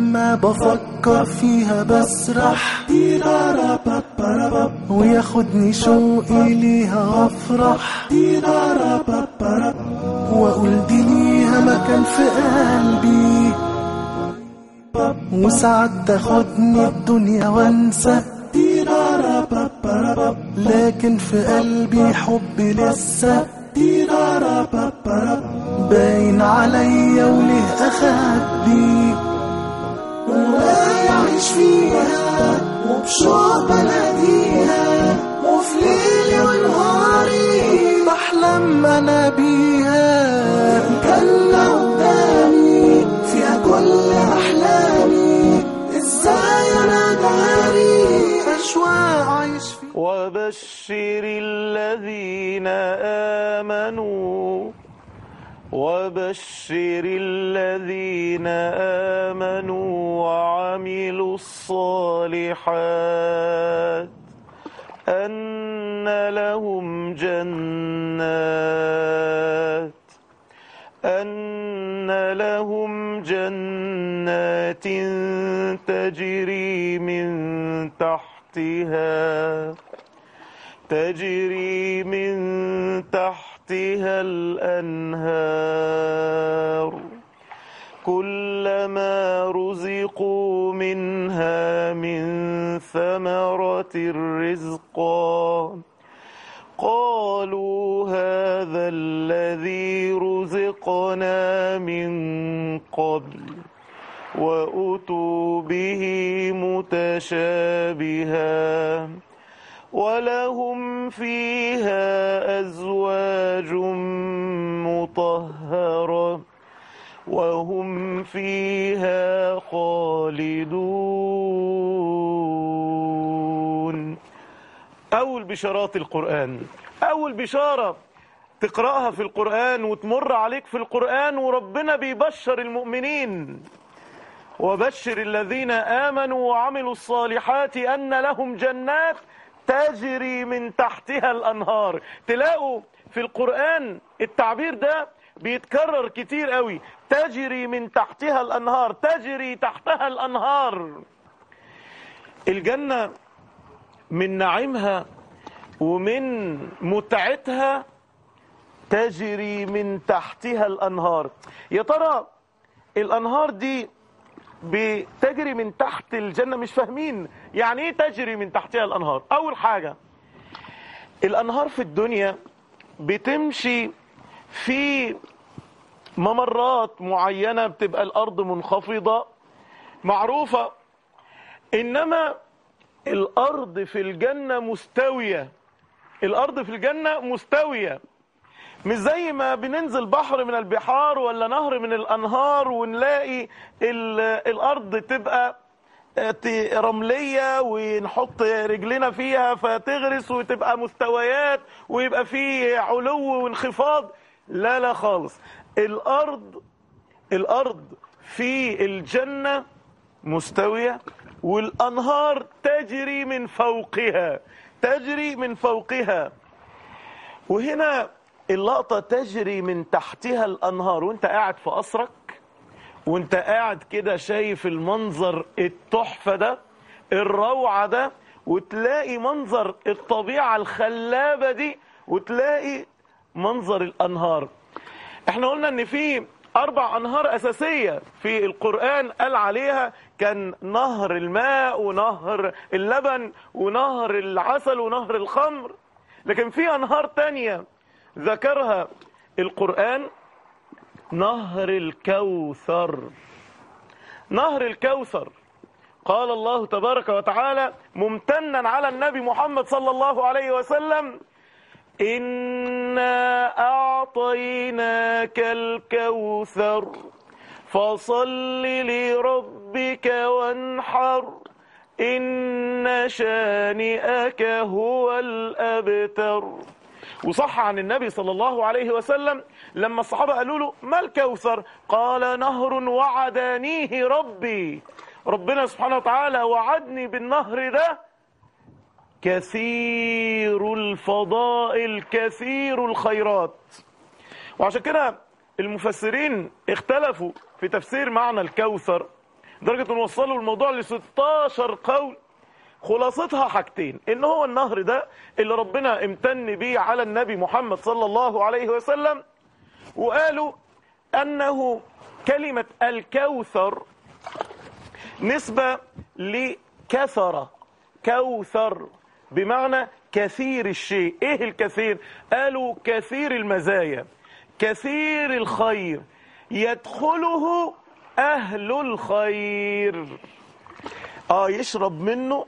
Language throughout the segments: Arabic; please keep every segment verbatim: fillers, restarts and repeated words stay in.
لما بفكر فيها بسرح، وياخدني شوقي ليها افرح، واقول دي ليها مكان في قلبي، وساعات تاخدني الدنيا وانسى، لكن في قلبي حبي لسه باين عليا وله اخدي، وما يعيش فيها وبشوق بناديها، وفي ليلي ونهاري بحلم انا بيها، جنة قدامي فيها كل احلامي، ازاي انا داري اشواق عايش فيها. وبشر الذين آمنوا وبشر الذين آمنوا وعملوا الصالحات أن لهم جنات أن لهم جنات تجري من تحتها تجري من تحتها الأنهار، كلما رزقوا منها من ثمرة رزقا قالوا هذا الذي رزقنا من قبل، وأتوا به متشابها، ولهم فيها أزواج مطهرة وهم فيها خالدون. أول بشارات القرآن، أول بشارة تقرأها في القرآن وتمر عليك في القرآن وربنا بيبشر المؤمنين، وبشر الذين آمنوا وعملوا الصالحات أن لهم جنات تجري من تحتها الأنهار. تلاقوا في القرآن التعبير ده بيتكرر كتير قوي، تجري من تحتها الأنهار، تجري تحتها الأنهار. الجنة من نعيمها ومن متعتها تجري من تحتها الأنهار. يا ترى الأنهار دي بتجري من تحت الجنة؟ مش فاهمين يعني ايه تجري من تحتها الأنهار. أول حاجة، الأنهار في الدنيا بتمشي في ممرات معينة، بتبقى الأرض منخفضة معروفة، إنما الأرض في الجنة مستوية. الأرض في الجنة مستوية، مش زي ما بننزل بحر من البحار ولا نهر من الأنهار ونلاقي الأرض تبقى رملية ونحط رجلنا فيها فتغرس وتبقى مستويات ويبقى فيه علو وانخفاض. لا لا خالص، الأرض الأرض في الجنة مستوية، والأنهار تجري من فوقها تجري من فوقها. وهنا اللقطة تجري من تحتها الأنهار، وانت قاعد في قصرك وانت قاعد كده شايف المنظر التحفة ده، الروعة ده، وتلاقي منظر الطبيعة الخلابة دي، وتلاقي منظر الأنهار. احنا قلنا ان في أربع أنهار أساسية في القرآن قال عليها، كان نهر الماء ونهر اللبن ونهر العسل ونهر الخمر، لكن في أنهار تانية ذكرها القرآن، نهر الكوثر. نهر الكوثر قال الله تبارك وتعالى ممتنا على النبي محمد صلى الله عليه وسلم: إنا أعطيناك الكوثر فصل لربك وانحر إن شانئك هو الأبتر. وصح عن النبي صلى الله عليه وسلم لما الصحابة قالوا له ما الكوثر؟ قال: نهر وعدانيه ربي، ربنا سبحانه وتعالى وعدني بالنهر ده، كثير الفضائل كثير الخيرات. وعشان كده المفسرين اختلفوا في تفسير معنى الكوثر. لدرجة انه وصلوا الموضوع ل ستاشر قول. خلاصتها حاجتين، ان هو النهر ده اللي ربنا امتن بيه على النبي محمد صلى الله عليه وسلم، وقالوا انه كلمة الكوثر نسبة لكثرة، كوثر بمعنى كثير الشيء. ايه الكثير؟ قالوا كثير المزايا، كثير الخير، يدخله اهل الخير. اه يشرب منه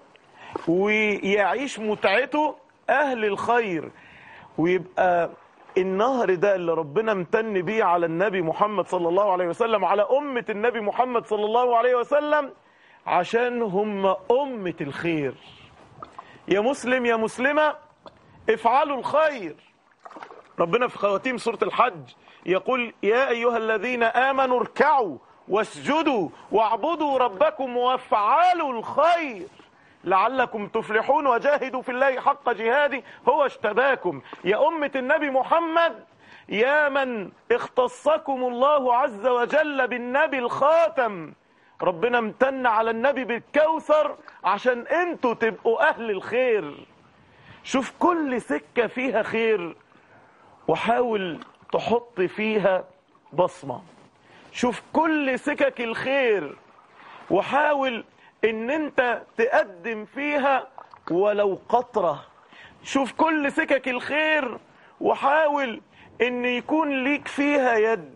ويعيش متعته اهل الخير. ويبقى النهر ده اللي ربنا امتن بيه على النبي محمد صلى الله عليه وسلم، على أمة النبي محمد صلى الله عليه وسلم، عشان هم أمة الخير. يا مسلم يا مسلمة افعلوا الخير. ربنا في خواتيم سورة الحج يقول يا أيها الذين آمنوا اركعوا واسجدوا واعبدوا ربكم وافعلوا الخير لعلكم تفلحون وجاهدوا في الله حق جهاده هو اجتباكم. يا أمة النبي محمد، يا من اختصكم الله عز وجل بالنبي الخاتم، ربنا امتن على النبي بالكوثر عشان انتوا تبقوا أهل الخير. شوف كل سكة فيها خير وحاول تحط فيها بصمة. شوف كل سكك الخير وحاول ان انت تقدم فيها ولو قطرة. شوف كل سكك الخير وحاول ان يكون ليك فيها يد.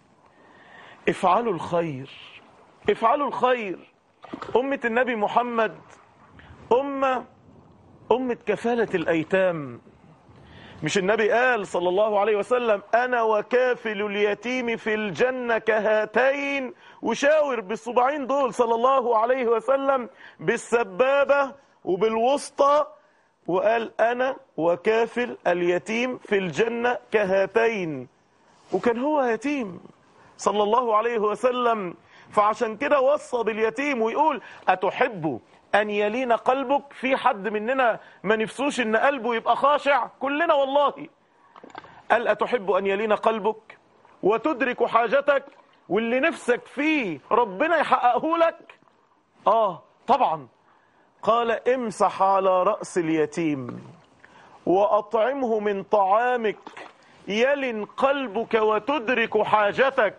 افعلوا الخير، افعلوا الخير. أمة النبي محمد أمة أمة كفالة الأيتام. مش النبي قال صلى الله عليه وسلم أنا وكافل اليتيم في الجنة كهاتين، وشاور بالصباعين دول صلى الله عليه وسلم بالسبابة وبالوسطى، وقال أنا وكافل اليتيم في الجنة كهاتين. وكان هو يتيم صلى الله عليه وسلم، فعشان كده وصى باليتيم ويقول أتحب أن يلين قلبك؟ في حد مننا ما نفسوش إن قلبه يبقى خاشع؟ كلنا والله. قال أتحب أن يلين قلبك وتدرك حاجتك، واللي نفسك فيه ربنا يحققه لك؟ آه طبعا. قال امسح على رأس اليتيم وأطعمه من طعامك يلن قلبك وتدرك حاجتك.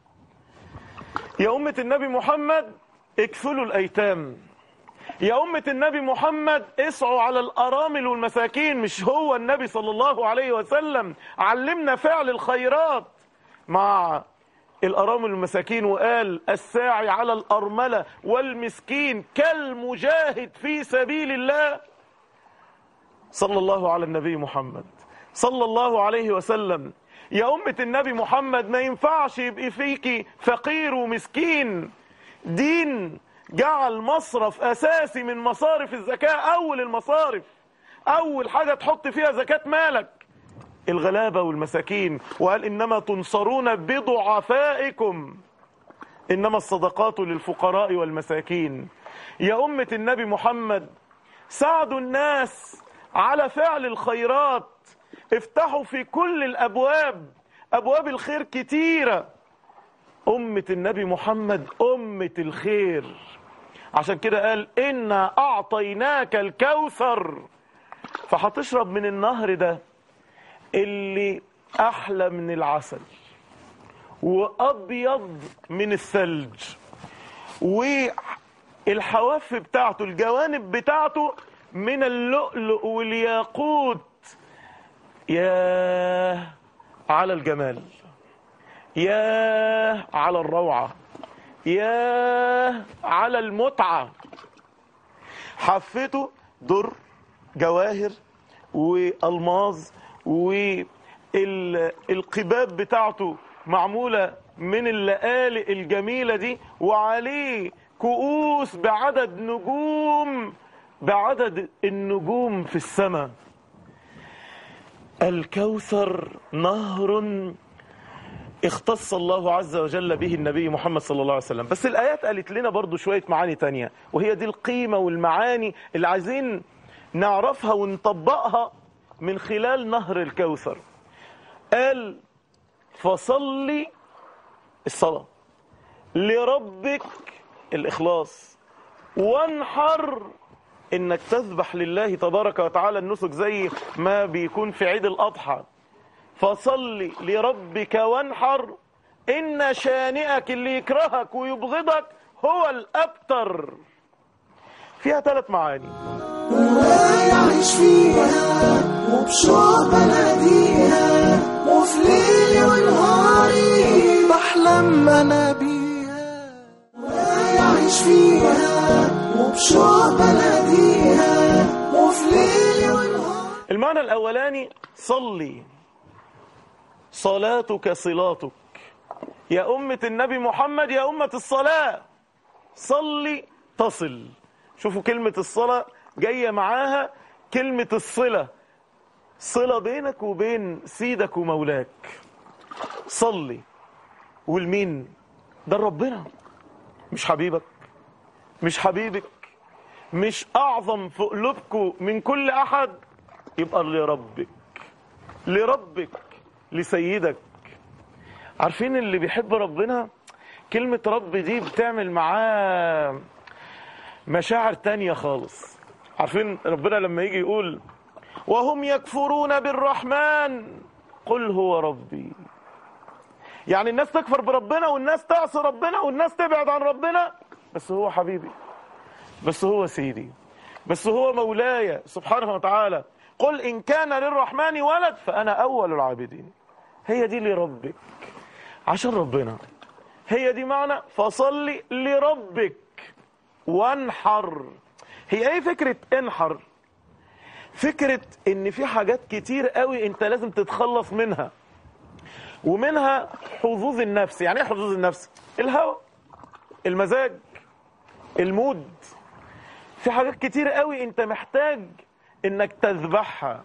يا أمة النبي محمد اكفلوا الأيتام. يا أمة النبي محمد اسعوا على الأرامل والمساكين. مش هو النبي صلى الله عليه وسلم علمنا فعل الخيرات مع الأرامل والمساكين وقال الساعي على الأرملة والمسكين كالمجاهد في سبيل الله. صلى الله على النبي محمد صلى الله عليه وسلم. يا أمة النبي محمد ما ينفعش يبقى فيكي فقير ومسكين. دين جعل مصرف أساسي من مصارف الزكاة، أول المصارف، أول حاجة تحط فيها زكاة مالك الغلابة والمساكين. وقال إنما تنصرون بضعفائكم إنما الصدقات للفقراء والمساكين. يا أمة النبي محمد ساعدوا الناس على فعل الخيرات. افتحوا في كل الأبواب، أبواب الخير كتيرة. أمة النبي محمد أمة الخير. عشان كده قال إنا أعطيناك الكوثر. فهتشرب من النهر ده اللي أحلى من العسل وأبيض من الثلج، والحواف بتاعته الجوانب بتاعته من اللؤلؤ والياقوت. ياه على الجمال، ياه على الروعة، ياه على المتعة. حفته در جواهر والماظ، والقباب بتاعته معمولة من اللآلئ الجميلة دي، وعليه كؤوس بعدد نجوم، بعدد النجوم في السماء. الكوثر نهر اختص الله عز وجل به النبي محمد صلى الله عليه وسلم. بس الآيات قالت لنا برضو شوية معاني تانية، وهي دي القيمة والمعاني اللي عايزين نعرفها ونطبقها من خلال نهر الكوثر. قال فصلي الصلاة لربك الإخلاص. وانحر إنك تذبح لله تبارك وتعالى النسك زي ما بيكون في عيد الأضحى. فصل لربك وانحر إن شانئك اللي يكرهك ويبغضك هو الأبتر. فيها ثلاث معاني. ويعيش فيها وبشوق بناديها وفي ليلي ونهاري بحلم أنا بيها. ويعيش فيها وبشوق بناديها وفي ليلي ونهاري. المعنى الأولاني صلي، صلاتك صلاتك يا أمة النبي محمد، يا أمة الصلاة. صلي تصل. شوفوا كلمة الصلاة جاية معاها كلمة الصلة، صلة بينك وبين سيدك ومولاك. صلي. والمين ده؟ ربنا، مش حبيبك، مش حبيبك، مش أعظم في قلوبكم من كل أحد. يبقى لربك، لربك، لسيدك. عارفين اللي بيحب ربنا كلمة رب دي بتعمل معاه مشاعر تانية خالص. عارفين ربنا لما يجي يقول وهم يكفرون بالرحمن قل هو ربي، يعني الناس تكفر بربنا والناس تعصي ربنا والناس تبعد عن ربنا، بس هو حبيبي، بس هو سيدي، بس هو مولاي سبحانه وتعالى. قل إن كان للرحمن ولد فأنا أول العابدين. هي دي لربك، عشان ربنا. هي دي معنى فصلي لربك وانحر. هي ايه فكرة انحر؟ فكرة ان في حاجات كتير قوي انت لازم تتخلص منها، ومنها حظوظ النفس. يعني ايه حظوظ النفس؟ الهوى، المزاج، المود. في حاجات كتير قوي انت محتاج انك تذبحها.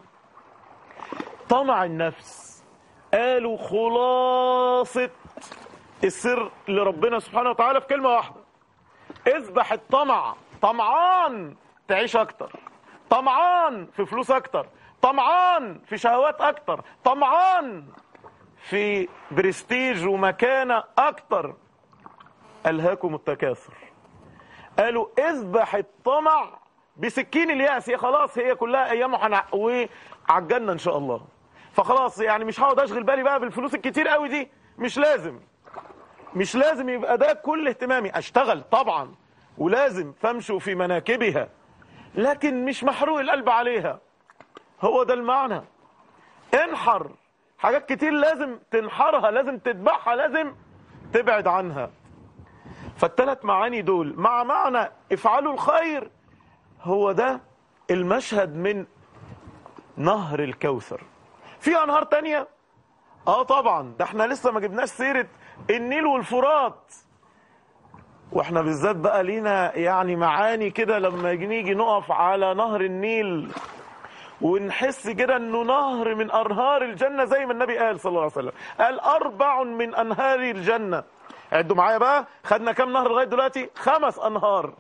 طمع النفس. قالوا خلاصة السر لربنا سبحانه وتعالى في كلمة واحدة: اذبح الطمع. طمعان تعيش اكتر، طمعان في فلوس اكتر، طمعان في شهوات اكتر، طمعان في برستيج ومكانة اكتر. الهاكم التكاثر. قالوا اذبح الطمع بسكين اليأس. هي خلاص هي كلها ايامه وعجلنا ان شاء الله، فخلاص يعني مش هقعد اشغل بالي بقى بالفلوس الكتير قوي دي. مش لازم، مش لازم يبقى ده كل اهتمامي. اشتغل طبعا ولازم فامشوا في مناكبها، لكن مش محروق القلب عليها. هو ده المعنى. انحر. حاجات كتير لازم تنحرها، لازم تذبحها، لازم تبعد عنها. فالثلاث معاني دول مع معنى افعلوا الخير، هو ده المشهد من نهر الكوثر. في انهار تانية اه طبعا، ده احنا لسه ما جبناش سيرة النيل والفرات، واحنا بالذات بقى لينا يعني معاني كده لما نيجي نقف على نهر النيل ونحس كده انه نهر من انهار الجنة، زي ما النبي قال صلى الله عليه وسلم، قال اربع من انهار الجنة. عدوا معايا بقى، خدنا كام نهر لغاية دلوقتي؟ خمس انهار.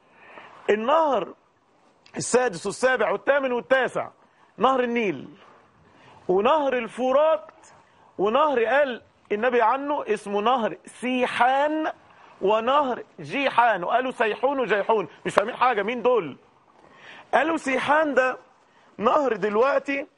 النهر السادس والسابع والثامن والتاسع نهر النيل، ونهر الفرات، ونهر قال النبي عنه اسمه نهر سيحان ونهر جيحان. وقالوا سيحون وجيحون، مش فاهمين حاجة مين دول. قالوا سيحان ده نهر دلوقتي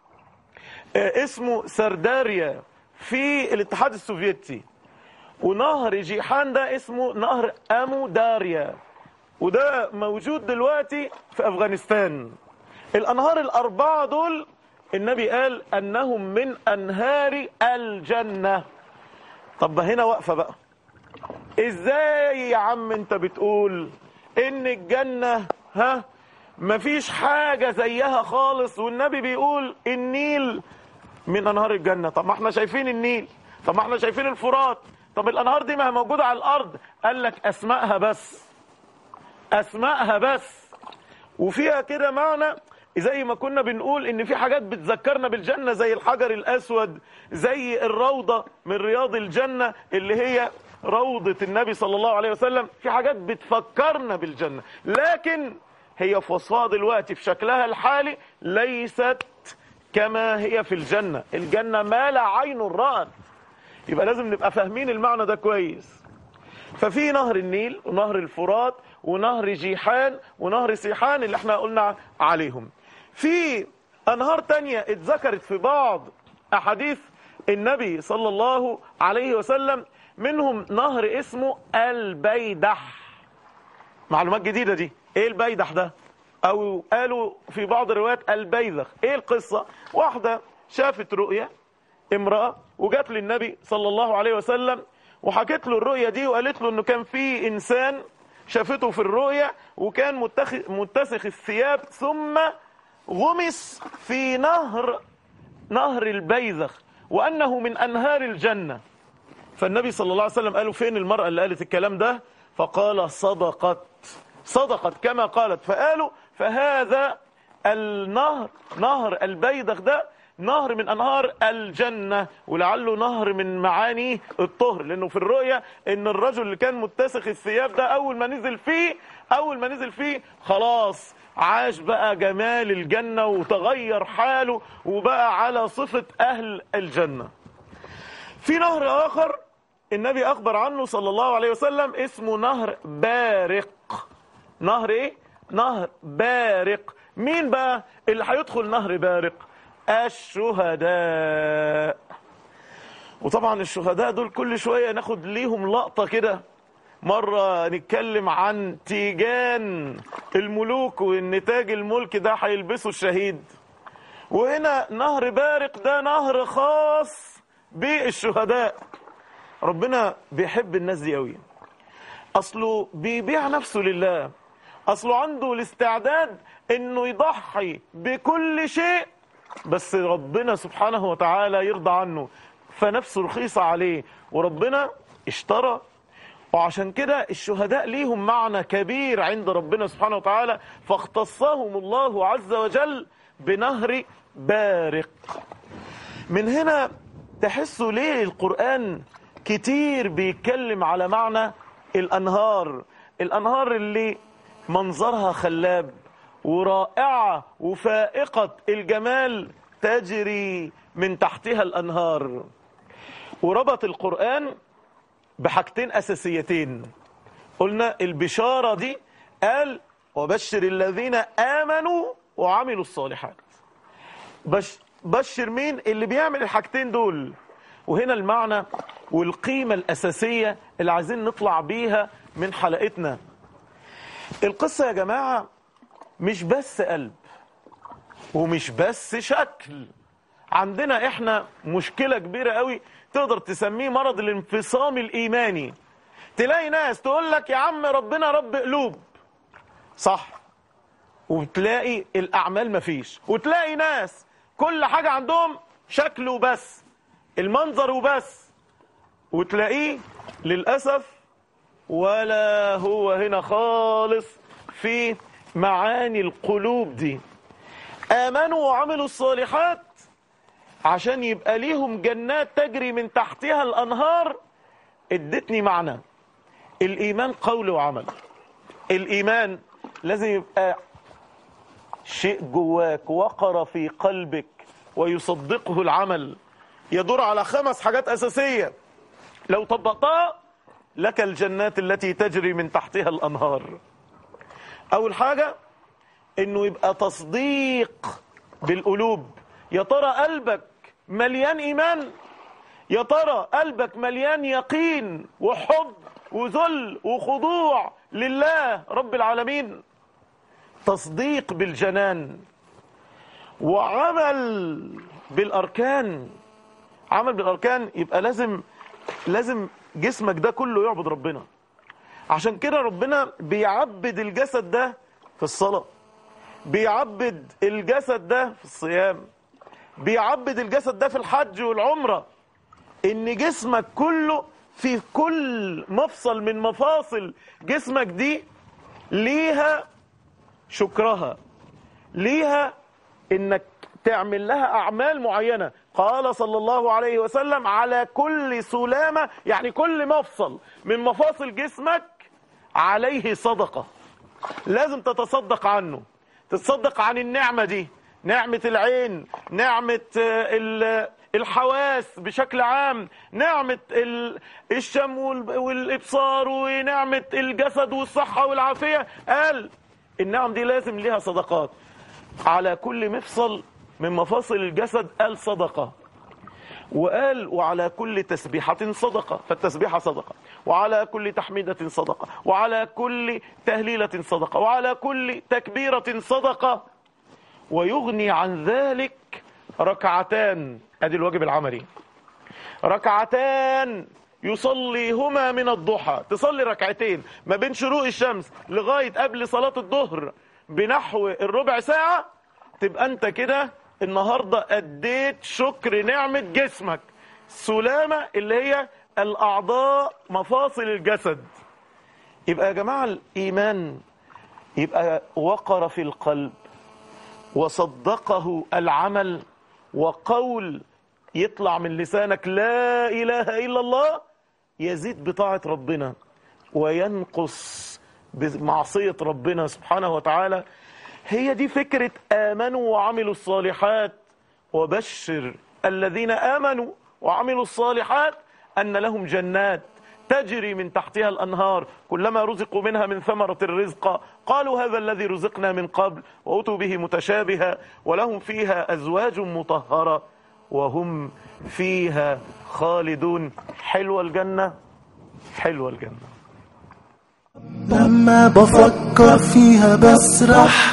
اسمه سرداريا في الاتحاد السوفيتي، ونهر جيحان ده اسمه نهر امو داريا، وده موجود دلوقتي في افغانستان. الانهار الاربعة دول النبي قال انهم من انهار الجنة. طب هنا وقفة بقى، ازاي يا عم انت بتقول ان الجنة ها مفيش حاجة زيها خالص، والنبي بيقول النيل من انهار الجنة؟ طب ما احنا شايفين النيل، طب ما احنا شايفين الفرات، طب الانهار دي ما هي موجودة على الارض. قال لك اسمائها بس، اسمائها بس، وفيها كده معنى زي ما كنا بنقول ان في حاجات بتذكرنا بالجنة زي الحجر الاسود، زي الروضة من رياض الجنة اللي هي روضة النبي صلى الله عليه وسلم. في حاجات بتفكرنا بالجنة، لكن هي في وصفها دلوقتي في شكلها الحالي ليست كما هي في الجنة. الجنة ما لا عين رأت. يبقى لازم نبقى فاهمين المعنى ده كويس. ففي نهر النيل ونهر الفرات ونهر جيحان ونهر سيحان اللي احنا قلنا عليهم. في أنهار تانية اتذكرت في بعض أحاديث النبي صلى الله عليه وسلم، منهم نهر اسمه البيدح. معلومات جديدة دي، ايه البيدح ده؟ او قالوا في بعض الروايات البيذخ. ايه القصة؟ واحدة شافت رؤية امرأة وجات للنبي صلى الله عليه وسلم وحكت له الرؤية دي، وقالت له انه كان في انسان شافته في الرؤية وكان متسخ الثياب ثم غمس في نهر نهر البيذخ وأنه من أنهار الجنة. فالنبي صلى الله عليه وسلم قالوا فين المرأة اللي قالت الكلام ده؟ فقال صدقت صدقت كما قالت. فقالوا فهذا النهر نهر البيذخ ده نهر من أنهار الجنة، ولعله نهر من معاني الطهر، لأنه في الرؤية إن الرجل اللي كان متسخ الثياب ده أول ما نزل فيه أول ما نزل فيه خلاص عاش بقى جمال الجنة وتغير حاله وبقى على صفة أهل الجنة. في نهر آخر النبي أخبر عنه صلى الله عليه وسلم اسمه نهر بارق. نهر إيه؟ نهر بارق. مين بقى اللي هيدخل نهر بارق؟ الشهداء. وطبعا الشهداء دول كل شوية ناخد ليهم لقطة كده، مرة نتكلم عن تيجان الملوك وان تاج الملك ده هيلبسه الشهيد، وهنا نهر بارق ده نهر خاص بالشهداء. ربنا بيحب الناس دي قوي، اصله بيبيع نفسه لله، اصله عنده الاستعداد انه يضحي بكل شيء بس ربنا سبحانه وتعالى يرضى عنه، فنفسه رخيصة عليه وربنا اشترى. وعشان كده الشهداء ليهم معنى كبير عند ربنا سبحانه وتعالى، فاختصهم الله عز وجل بنهر بارق. من هنا تحسوا ليه القرآن كتير بيتكلم على معنى الأنهار، الأنهار اللي منظرها خلاب ورائعة وفائقة الجمال تجري من تحتها الأنهار. وربط القرآن بحاجتين أساسيتين. قلنا البشارة دي قال وبشر الذين آمنوا وعملوا الصالحات. بش بشر مين؟ اللي بيعمل الحاجتين دول. وهنا المعنى والقيمة الأساسية اللي عايزين نطلع بيها من حلقتنا. القصة يا جماعة مش بس قلب ومش بس شكل. عندنا احنا مشكلة كبيرة قوي تقدر تسميه مرض الانفصام الإيماني. تلاقي ناس تقول لك يا عم ربنا رب قلوب، صح، وتلاقي الأعمال مفيش. وتلاقي ناس كل حاجة عندهم شكل وبس، المنظر وبس، وتلاقيه للأسف ولا هو هنا خالص في معاني القلوب دي. آمنوا وعملوا الصالحات عشان يبقى ليهم جنات تجري من تحتها الأنهار. ادتني معنى الإيمان قول وعمل. الإيمان لازم يبقى شيء جواك وقر في قلبك ويصدقه العمل، يدور على خمس حاجات أساسية لو طبقتها لك الجنات التي تجري من تحتها الأنهار. أول حاجة إنه يبقى تصديق بالقلوب. يا ترى قلبك مليان إيمان؟ يا ترى قلبك مليان يقين وحب وذل وخضوع لله رب العالمين؟ تصديق بالجنان وعمل بالأركان. عمل بالأركان يبقى لازم لازم جسمك ده كله يعبد ربنا. عشان كده ربنا بيعبد الجسد ده في الصلاة، بيعبد الجسد ده في الصيام، بيعبد الجسد ده في الحج والعمرة. ان جسمك كله في كل مفصل من مفاصل جسمك دي ليها شكرها، ليها انك تعمل لها اعمال معينة. قال صلى الله عليه وسلم على كل سلامة، يعني كل مفصل من مفاصل جسمك عليه صدقة، لازم تتصدق عنه. تتصدق عن النعمة دي، نعمة العين، نعمة الحواس بشكل عام، نعمة الشم والإبصار ونعمة الجسد والصحة والعافية، قال النعم دي لازم لها صدقات. على كل مفصل من مفاصل الجسد قال صدقة، وقال وعلى كل تسبيحة صدقة، فالتسبيحة صدقة، وعلى كل تحميدة صدقة، وعلى كل تهليلة صدقة، وعلى كل تكبيرة صدقة. ويغني عن ذلك ركعتان، ادي الواجب العملي، ركعتان يصليهما من الضحى. تصلي ركعتين ما بين شروق الشمس لغاية قبل صلاة الظهر بنحو الربع ساعة، تبقى انت كده النهاردة اديت شكر نعمة جسمك. سلامة اللي هي الأعضاء مفاصل الجسد. يبقى يا جماعة الإيمان يبقى وقر في القلب وصدقه العمل، وقول يطلع من لسانك لا إله إلا الله يزيد بطاعة ربنا وينقص بمعصية ربنا سبحانه وتعالى. هي دي فكرة آمنوا وعملوا الصالحات، وبشر الذين آمنوا وعملوا الصالحات أن لهم جنات تجري من تحتها الأنهار كلما رزقوا منها من ثمرة الرزق قالوا هذا الذي رزقنا من قبل وأتوا به متشابها ولهم فيها أزواج مطهرة وهم فيها خالدون. حلوة الجنة، حلوة الجنة. لما بفكر فيها بسرح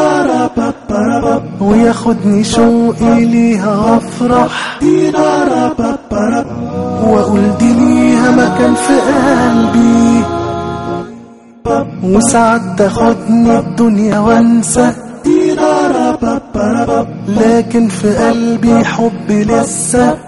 وياخدني شوقي ليها افرح، واقول دي ليها مكان في قلبي، وساعات تاخدني الدنيا وانسى، لكن في قلبي حبي لسه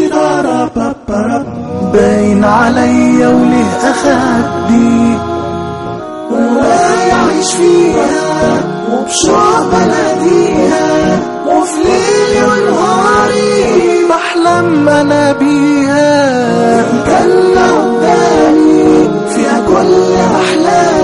باين عليا وله اخبي، ولا يعيش فيها وبشوق بناديها، وفي ليلي ونهاري بحلم انا بيها. الجنة قدامي فيها كل احلامي،